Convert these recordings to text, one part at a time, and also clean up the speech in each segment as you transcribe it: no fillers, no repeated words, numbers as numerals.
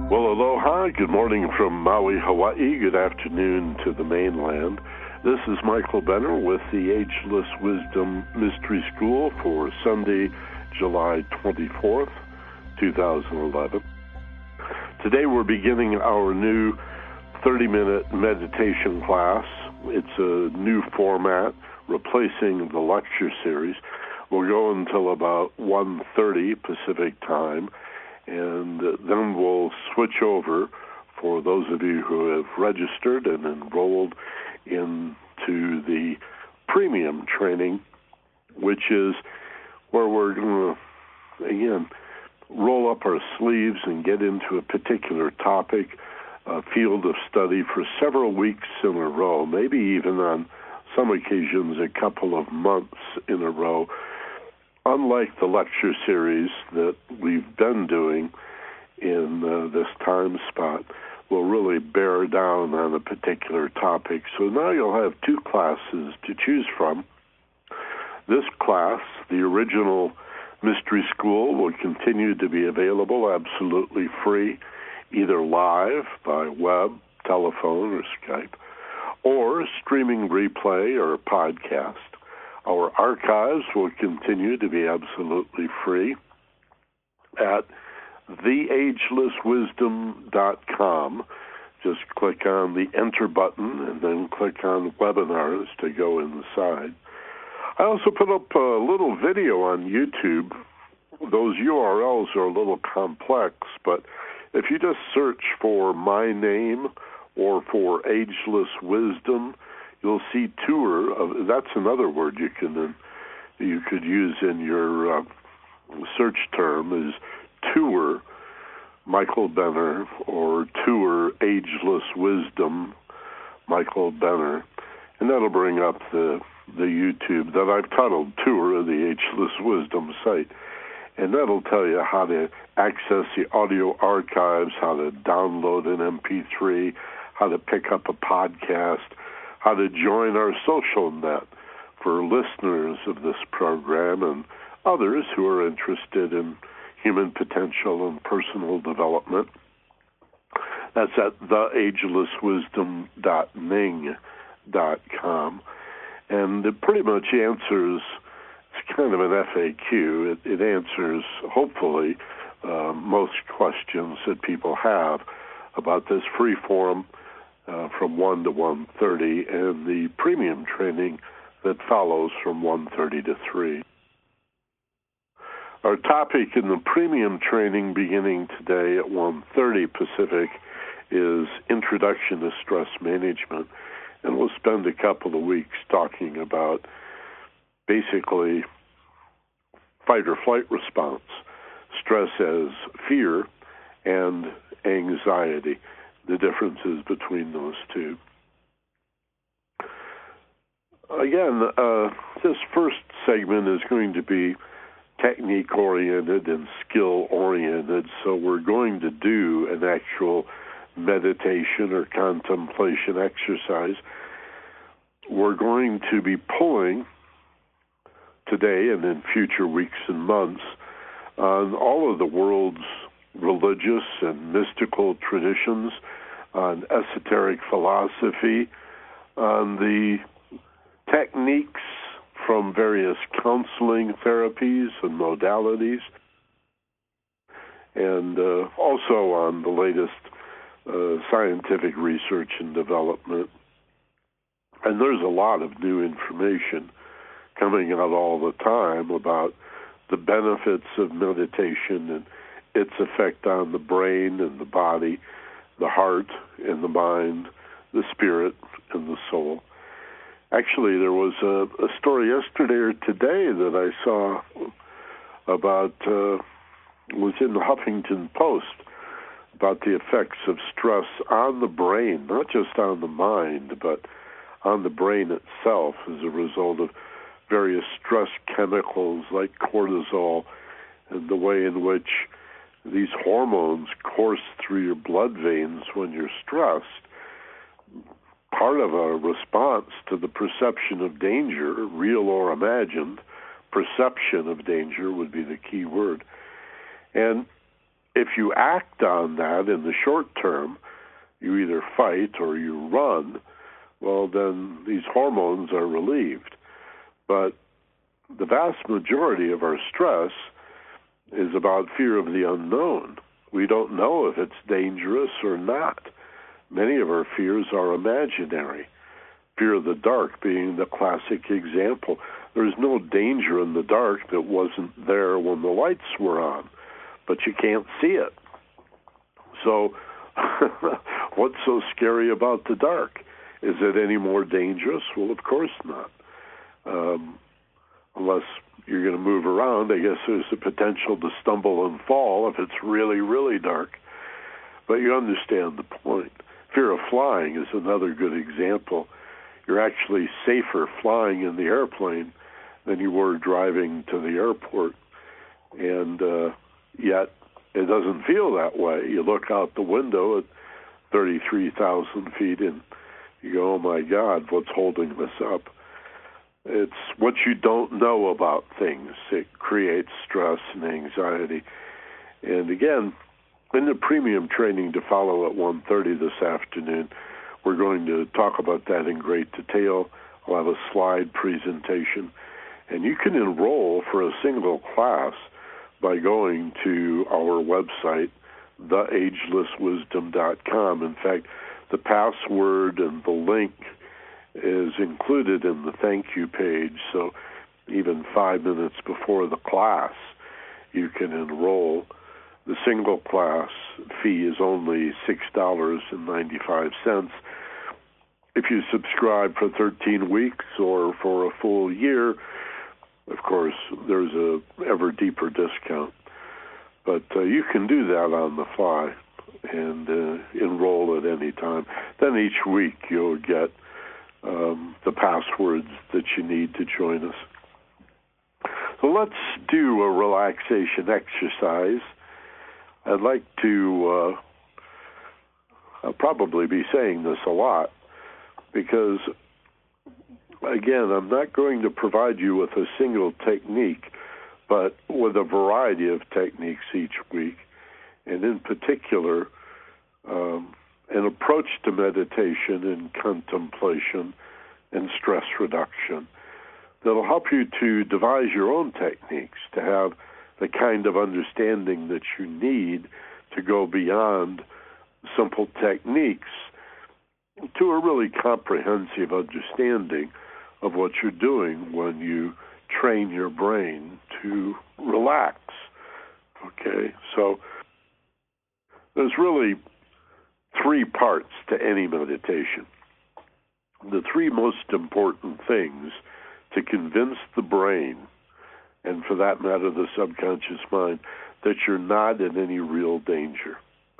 Well, aloha. Good morning from Maui, Hawaii. Good afternoon to the mainland. This is Michael Benner with the Ageless Wisdom Mystery School for Sunday, July 24th, 2011. Today we're beginning our new 30-minute meditation class. It's a new format, replacing the lecture series. We'll go until about 1:30 Pacific time, and then we'll switch over for those of you who have registered and enrolled into the premium training, which is where we're going to, again, roll up our sleeves and get into a particular topic, a field of study for several weeks in a row, maybe even on some occasions a couple of months in a row. Unlike the lecture series that we've been doing in this time spot, we'll really bear down on a particular topic. So now you'll have two classes to choose from. This class, the original Mystery School, will continue to be available absolutely free, either live by web, telephone, or Skype, or streaming replay or podcast. Our archives will continue to be absolutely free at theagelesswisdom.com. Just click on the Enter button and then click on Webinars to go inside. I also put up a little video on YouTube. Those URLs are a little complex, but if you just search for my name or for Ageless Wisdom, you'll see tour of, that's another word you could use in your search term is tour Michael Benner or tour Ageless Wisdom Michael Benner, and that'll bring up the YouTube that I've titled Tour of the Ageless Wisdom site, and that'll tell you how to access the audio archives, how to download an MP3, how to pick up a podcast, how to join our social net for listeners of this program and others who are interested in human potential and personal development. That's at theagelesswisdom.ning.com. And it pretty much answers, it's kind of an FAQ, it answers, hopefully, most questions that people have about this free forum from 1 to 1:30, and the premium training that follows from 1:30 to 3. Our topic in the premium training beginning today at 1:30 Pacific is Introduction to Stress Management, and we'll spend a couple of weeks talking about basically fight or flight response, stress as fear, and anxiety, the differences between those two. Again, this first segment is going to be technique-oriented and skill-oriented, so we're going to do an actual meditation or contemplation exercise. We're going to be pulling today and in future weeks and months on all of the world's religious and mystical traditions, on esoteric philosophy, on the techniques from various counseling therapies and modalities, and also on the latest scientific research and development. And there's a lot of new information coming out all the time about the benefits of meditation and its effect on the brain and the body, the heart and the mind, the spirit and the soul. Actually, there was a story yesterday or today that I saw about, was in the Huffington Post, about the effects of stress on the brain, not just on the mind, but on the brain itself as a result of various stress chemicals like cortisol and the way in which these hormones course through your blood veins when you're stressed. Part of a response to the perception of danger, real or imagined, perception of danger would be the key word. And if you act on that in the short term, you either fight or you run, well, then these hormones are relieved. But the vast majority of our stress is about fear of the unknown. We don't know if it's dangerous or not. Many of our fears are imaginary. Fear of the dark being the classic example. There's no danger in the dark that wasn't there when the lights were on, but you can't see it. So what's so scary about the dark? Is it any more dangerous? Well, of course not. Unless you're going to move around, I guess there's a potential to stumble and fall if it's really, really dark. But you understand the point. Fear of flying is another good example. You're actually safer flying in the airplane than you were driving to the airport. And yet it doesn't feel that way. You look out the window at 33,000 feet and you go, oh my God, what's holding this up? It's what you don't know about things. It creates stress and anxiety. And again, in the premium training to follow at 1:30 this afternoon, we're going to talk about that in great detail. I'll have a slide presentation. And you can enroll for a single class by going to our website, theagelesswisdom.com. In fact, the password and the link is included in the thank you page, so even 5 minutes before the class, you can enroll. The single class fee is only $6.95. If you subscribe for 13 weeks or for a full year, of course, there's a ever deeper discount. But you can do that on the fly and enroll at any time. Then each week you'll get the passwords that you need to join us. So let's do a relaxation exercise. I'd like to, I'll probably be saying this a lot because, again, I'm not going to provide you with a single technique, but with a variety of techniques each week, and in particular, an approach to meditation and contemplation and stress reduction that'll help you to devise your own techniques, to have the kind of understanding that you need to go beyond simple techniques to a really comprehensive understanding of what you're doing when you train your brain to relax. Okay, so there's really three parts to any meditation. The three most important things to convince the brain, and for that matter the subconscious mind, that you're not in any real danger.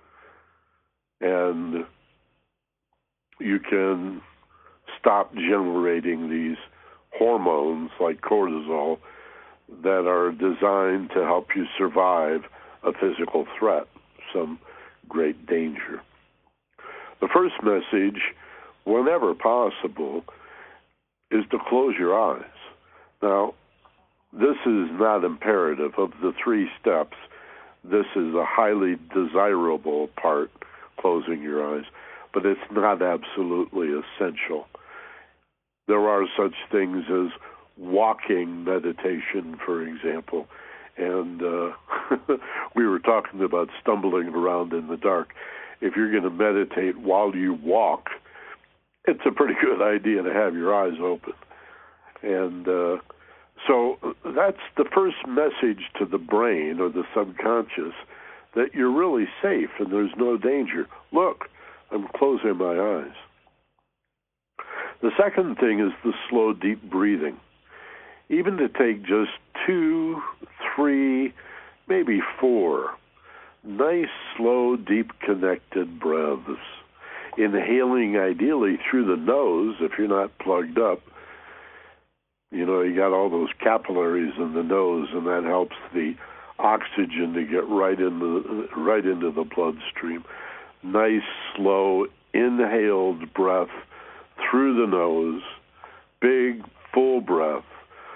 And you can stop generating these hormones like cortisol that are designed to help you survive a physical threat, some great danger. The first message, whenever possible, is to close your eyes. Now, this is not imperative. Of the three steps, this is a highly desirable part, closing your eyes, but it's not absolutely essential. There are such things as walking meditation, for example, and we were talking about stumbling around in the dark. If you're going to meditate while you walk, it's a pretty good idea to have your eyes open. And so that's the first message to the brain or the subconscious, that you're really safe and there's no danger. Look, I'm closing my eyes. The second thing is the slow, deep breathing. Even to take just 2, 3, maybe 4 nice, slow, deep, connected breaths. Inhaling ideally through the nose if you're not plugged up. You know, you got all those capillaries in the nose, and that helps the oxygen to get right into the bloodstream. Nice, slow, inhaled breath through the nose. Big, full breath.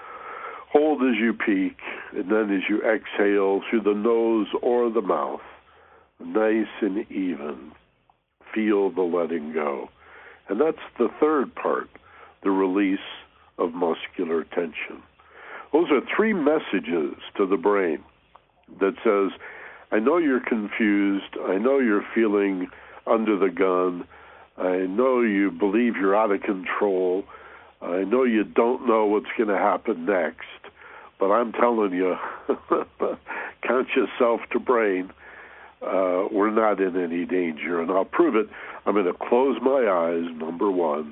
Hold as you peak, and then as you exhale through the nose or the mouth. nice and even. Feel the letting go. And that's the third part, the release of muscular tension. Those are three messages to the brain that says, I know you're confused. I know you're feeling under the gun. I know you believe you're out of control. I know you don't know what's going to happen next. But I'm telling you, conscious self to brain, we're not in any danger. And I'll prove it. I'm going to close my eyes, number one.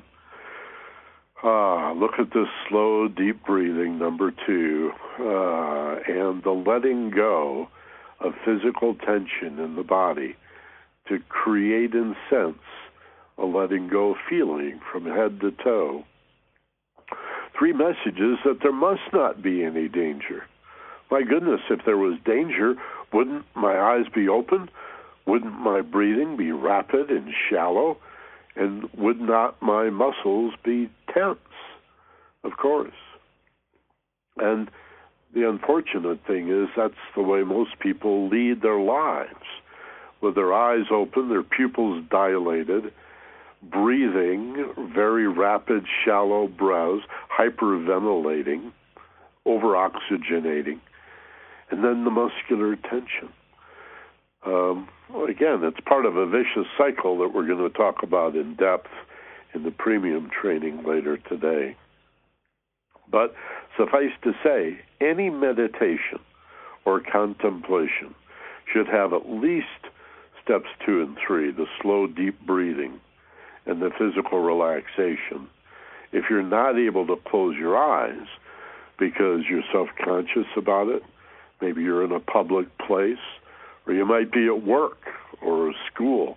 Look at this slow, deep breathing, number two. And the letting go of physical tension in the body to create and sense a letting go feeling from head to toe. Three messages that there must not be any danger. My goodness, if there was danger, wouldn't my eyes be open? Wouldn't my breathing be rapid and shallow? And would not my muscles be tense? Of course. And the unfortunate thing is that's the way most people lead their lives, with their eyes open, their pupils dilated, breathing very rapid, shallow breaths, hyperventilating, over-oxygenating, and then the muscular tension. Again, it's part of a vicious cycle that we're going to talk about in depth in the premium training later today. But suffice to say, any meditation or contemplation should have at least steps 2 and 3, the slow, deep breathing and the physical relaxation. If you're not able to close your eyes because you're self-conscious about it, maybe you're in a public place, or you might be at work or school,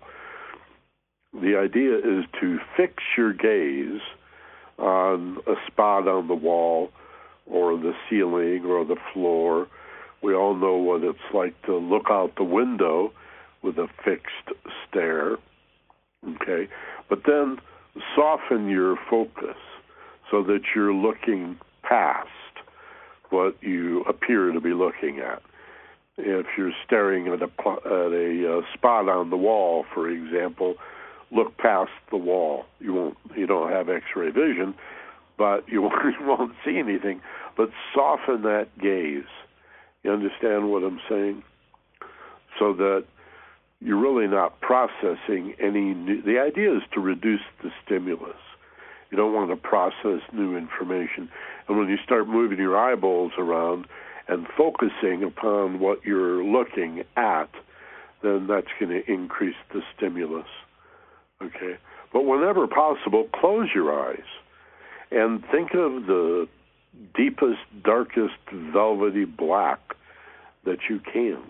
the idea is to fix your gaze on a spot on the wall or the ceiling or the floor. We all know what it's like to look out the window with a fixed stare, okay? But then soften your focus so that you're looking past what you appear to be looking at. If you're staring at a spot on the wall, for example, look past the wall. You don't have X-ray vision, but you won't see anything. But soften that gaze. You understand what I'm saying? So that you're really not processing any new. The idea is to reduce the stimulus. You don't want to process new information. And when you start moving your eyeballs around and focusing upon what you're looking at, then that's going to increase the stimulus. Okay? But whenever possible, close your eyes and think of the deepest, darkest, velvety black that you can.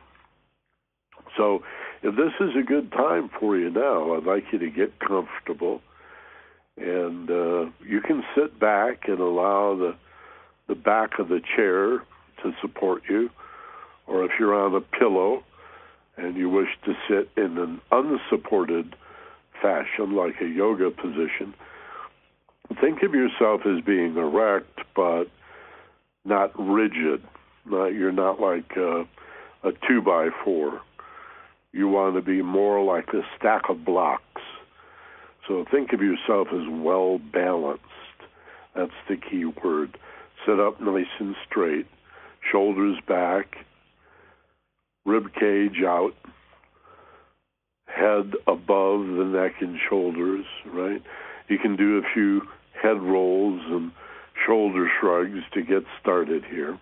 So if this is a good time for you now, I'd like you to get comfortable. And you can sit back and allow the back of the chair to support you. Or if you're on a pillow and you wish to sit in an unsupported fashion, like a yoga position, think of yourself as being erect but not rigid. You're not like a 2x4. You want to be more like a stack of blocks. So think of yourself as well balanced. That's the key word. Sit up nice and straight, shoulders back, rib cage out, head above the neck and shoulders, right? You can do a few head rolls and shoulder shrugs to get started here.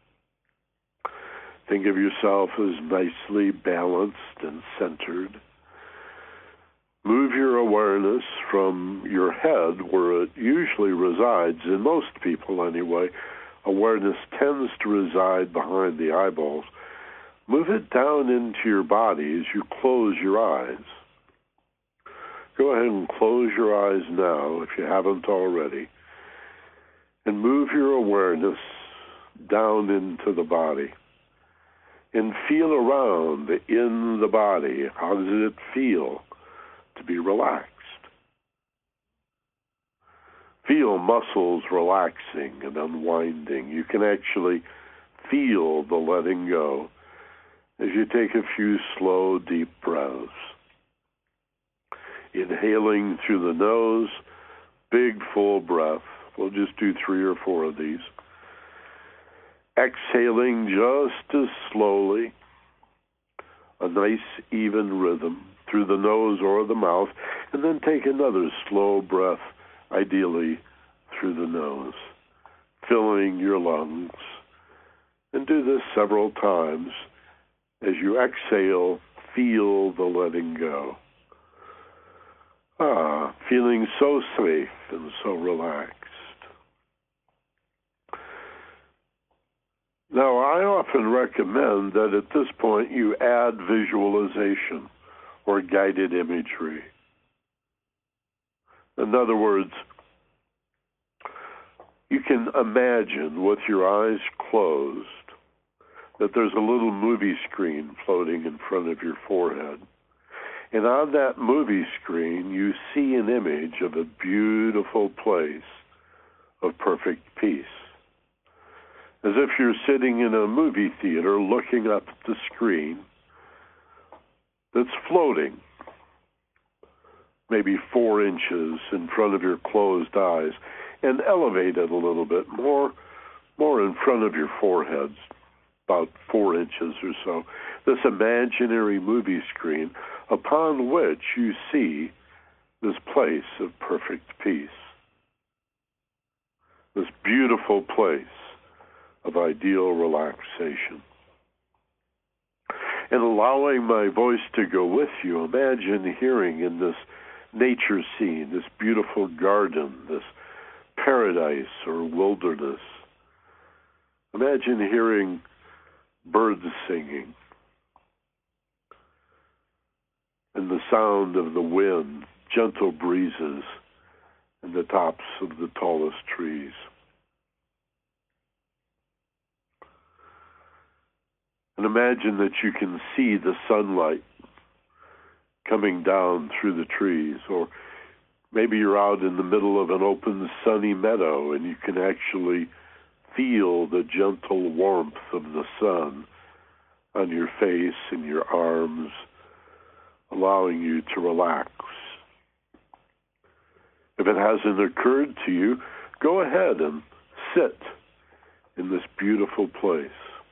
Think of yourself as nicely balanced and centered. Move your awareness from your head, where it usually resides, in most people anyway. Awareness tends to reside behind the eyeballs. Move it down into your body as you close your eyes. Go ahead and close your eyes now, if you haven't already, and move your awareness down into the body. And feel around in the body. How does it feel to be relaxed? Feel muscles relaxing and unwinding. You can actually feel the letting go. as you take a few slow, deep breaths. Inhaling through the nose, big, full breath. We'll just do 3 or 4 of these. Exhaling just as slowly, a nice, even rhythm through the nose or the mouth, and then take another slow breath, ideally through the nose, filling your lungs. And do this several times. As you exhale, feel the letting go. Feeling so safe and so relaxed. Now, I often recommend that at this point you add visualization or guided imagery. In other words, you can imagine with your eyes closed that there's a little movie screen floating in front of your forehead. And on that movie screen, you see an image of a beautiful place of perfect peace. As if you're sitting in a movie theater looking up at the screen that's floating maybe 4 inches in front of your closed eyes and elevated a little bit more in front of your forehead, about 4 inches or so. This imaginary movie screen upon which you see this place of perfect peace, this beautiful place of ideal relaxation. And allowing my voice to go with you, imagine hearing in this nature scene, this beautiful garden, this paradise or wilderness. Imagine hearing birds singing and the sound of the wind, gentle breezes in the tops of the tallest trees. And imagine that you can see the sunlight coming down through the trees, or maybe you're out in the middle of an open sunny meadow and you can actually feel the gentle warmth of the sun on your face and your arms, allowing you to relax. If it hasn't occurred to you, go ahead and sit in this beautiful place.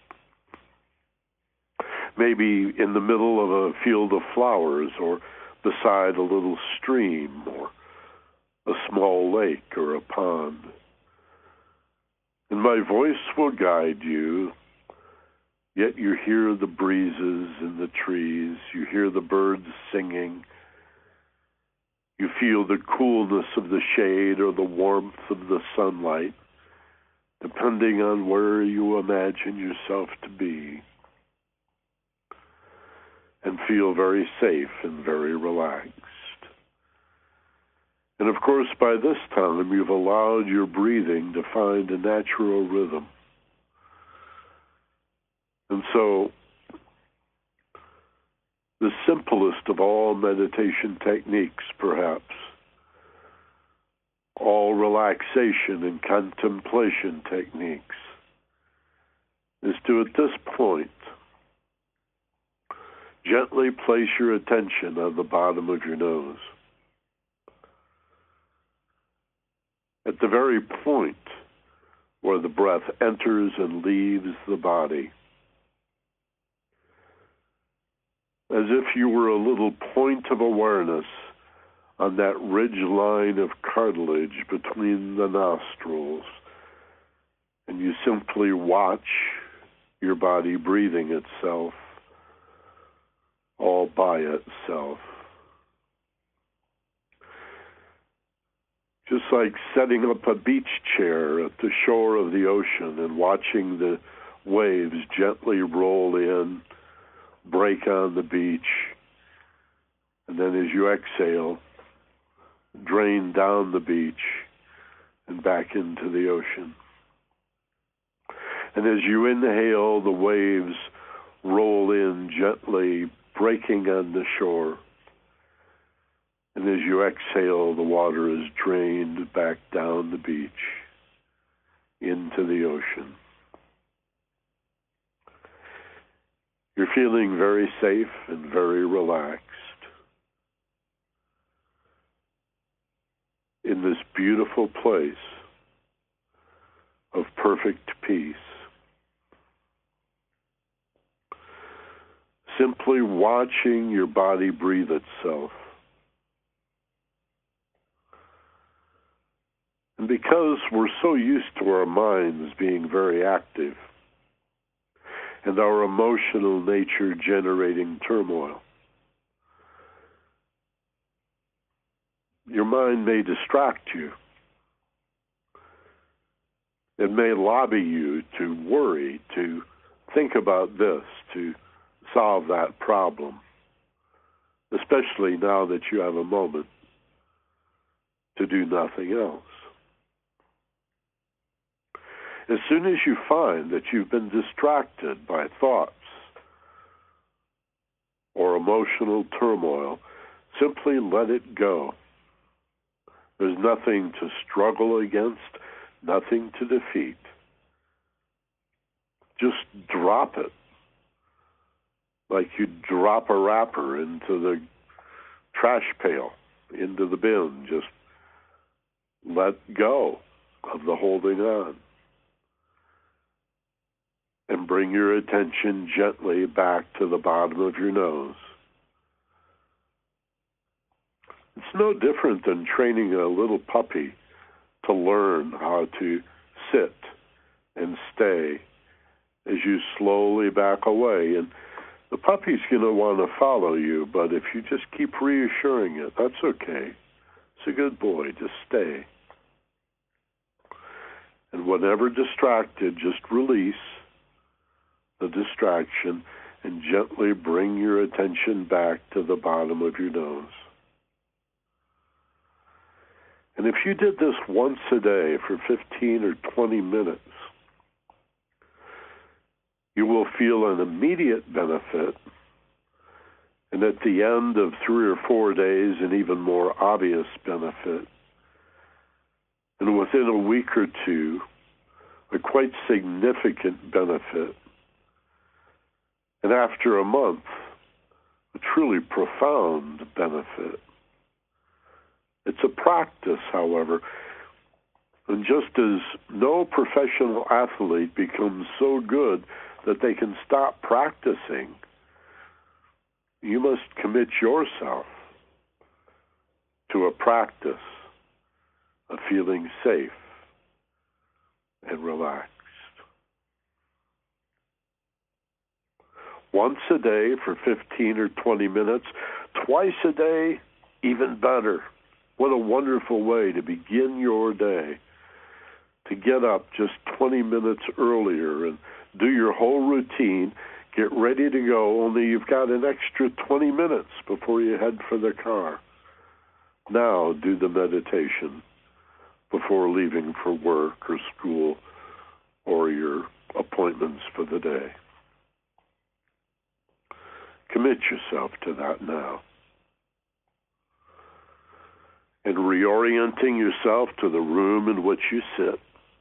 Maybe in the middle of a field of flowers, or beside a little stream, or a small lake or a pond. And my voice will guide you, yet you hear the breezes in the trees, you hear the birds singing, you feel the coolness of the shade or the warmth of the sunlight, depending on where you imagine yourself to be, and feel very safe and very relaxed. And of course, by this time, you've allowed your breathing to find a natural rhythm. And so, the simplest of all meditation techniques, perhaps, all relaxation and contemplation techniques, is to, at this point, gently place your attention on the bottom of your nose. At the very point where the breath enters and leaves the body, as if you were a little point of awareness on that ridge line of cartilage between the nostrils, and you simply watch your body breathing itself all by itself. Just like setting up a beach chair at the shore of the ocean and watching the waves gently roll in, break on the beach, and then as you exhale, drain down the beach and back into the ocean. And as you inhale, the waves roll in gently, breaking on the shore. And as you exhale, the water is drained back down the beach into the ocean. You're feeling very safe and very relaxed in this beautiful place of perfect peace. Simply watching your body breathe itself. And because we're so used to our minds being very active and our emotional nature generating turmoil, your mind may distract you. It may lobby you to worry, to think about this, to solve that problem, especially now that you have a moment to do nothing else. As soon as you find that you've been distracted by thoughts or emotional turmoil, simply let it go. There's nothing to struggle against, nothing to defeat. Just drop it, like you'd drop a wrapper into the trash pail, into the bin. Just let go of the holding on. And bring your attention gently back to the bottom of your nose. It's no different than training a little puppy to learn how to sit and stay as you slowly back away. And the puppy's going to want to follow you, but if you just keep reassuring it, that's okay. It's a good boy, just stay. And whenever distracted, just release the distraction and gently bring your attention back to the bottom of your nose. And if you did this once a day for 15 or 20 minutes, you will feel an immediate benefit, and at the end of 3 or 4 days, an even more obvious benefit. And within a week or two, a quite significant benefit. And after a month, a truly profound benefit. It's a practice, however. And just as no professional athlete becomes so good that they can stop practicing, you must commit yourself to a practice of feeling safe and relaxed. Once a day for 15 or 20 minutes, twice a day, even better. What a wonderful way to begin your day, to get up just 20 minutes earlier and do your whole routine, get ready to go, only you've got an extra 20 minutes before you head for the car. Now do the meditation before leaving for work or school or your appointments for the day. Commit yourself to that now. And reorienting yourself to the room in which you sit,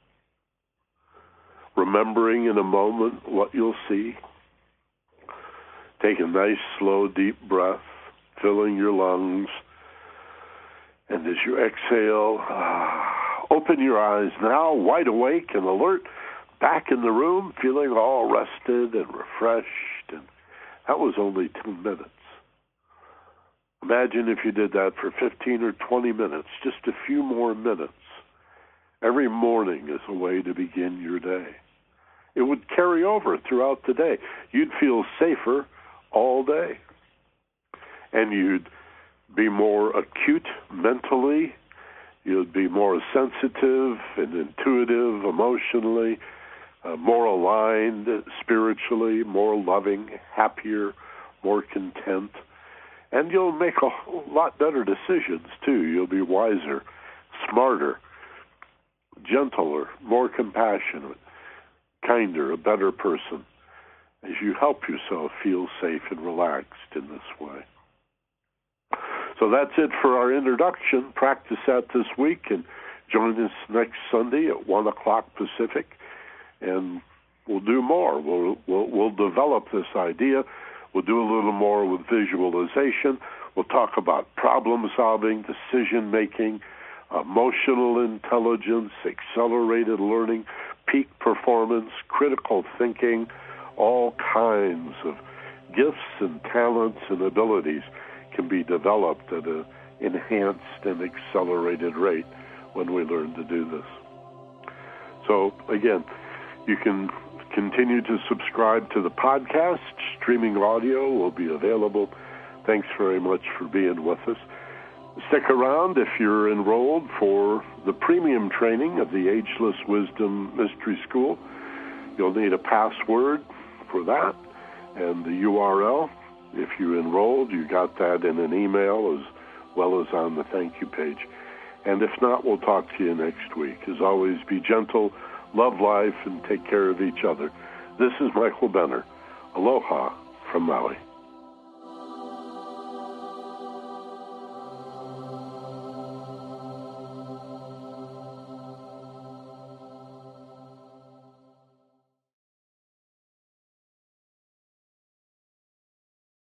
remembering in a moment what you'll see. Take a nice, slow, deep breath, filling your lungs. And as you exhale, open your eyes now, wide awake and alert, back in the room, feeling all rested and refreshed. And that was only 2 minutes. Imagine if you did that for 15 or 20 minutes, just a few more minutes. Every morning is a way to begin your day. It would carry over throughout the day. You'd feel safer all day. And you'd be more acute mentally. You'd be more sensitive and intuitive emotionally, more aligned spiritually, more loving, happier, more content. And you'll make a lot better decisions, too. You'll be wiser, smarter, gentler, more compassionate, kinder, a better person as you help yourself feel safe and relaxed in this way. So that's it for our introduction. Practice that this week and join us next Sunday at 1 o'clock Pacific. And we'll do more. We'll develop this idea. We'll do a little more with visualization. We'll talk about problem solving, decision making, emotional intelligence, accelerated learning, peak performance, critical thinking, all kinds of gifts and talents and abilities can be developed at an enhanced and accelerated rate when we learn to do this. So, again, you can continue to subscribe to the podcast. Streaming audio will be available. Thanks very much for being with us. Stick around if you're enrolled for the premium training of the Ageless Wisdom Mystery School. You'll need a password for that and the URL. If you enrolled, you got that in an email as well as on the thank you page. And if not, we'll talk to you next week. As always, be gentle, love life, and take care of each other. This is Michael Benner. Aloha from Maui.